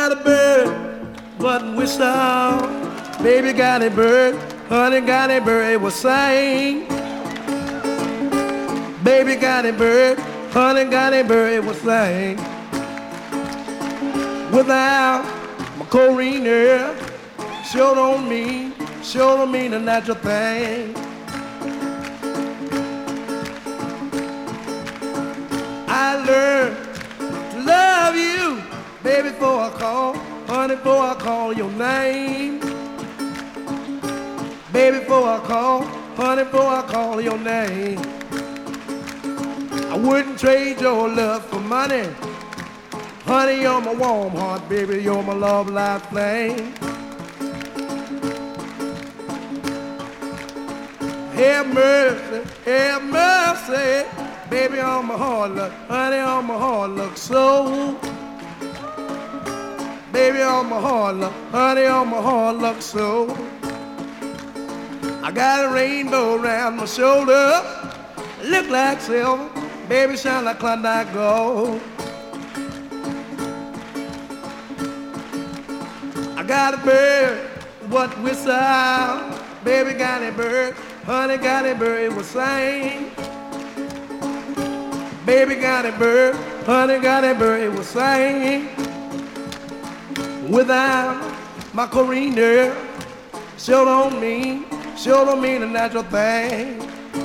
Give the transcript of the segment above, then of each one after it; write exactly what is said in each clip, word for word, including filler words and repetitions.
got a bird, but whistle. Baby got a bird, honey got a bird, it was sing. Baby got a bird, honey got a bird, it was sing. Without my Corina, sure don't mean, sure don't mean a natural thing. I learned to love you, baby, before I call, honey, before I call your name. Baby, before I call, honey, before I call your name. I wouldn't trade your love for money. Honey, you're my warm heart, baby, you're my love life flame. Have mercy, have mercy, baby, on my heart look, honey, on my heart look so. Baby, on my heart look, honey, on my heart look so. I got a rainbow around my shoulder, look like silver, baby, shine like Klondike gold. I got a bird, what whistle, baby got a bird, honey got a bird, it will sing. Baby got a bird, honey got a bird, it will sing. Without my Corina, sure don't mean, sure don't mean a natural thing.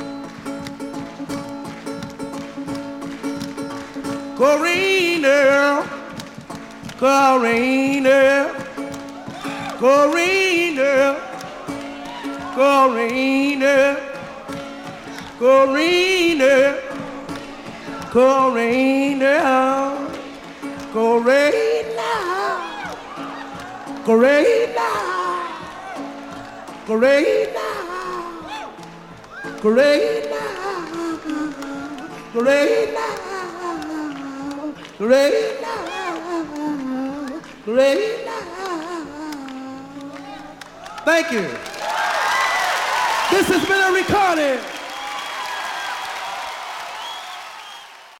Corina, Corina, Corina, Corina, Corina, Corina, Corina, Corina, Corina, Corina, Corina, Corina, Corina. Thank you. This has been a recording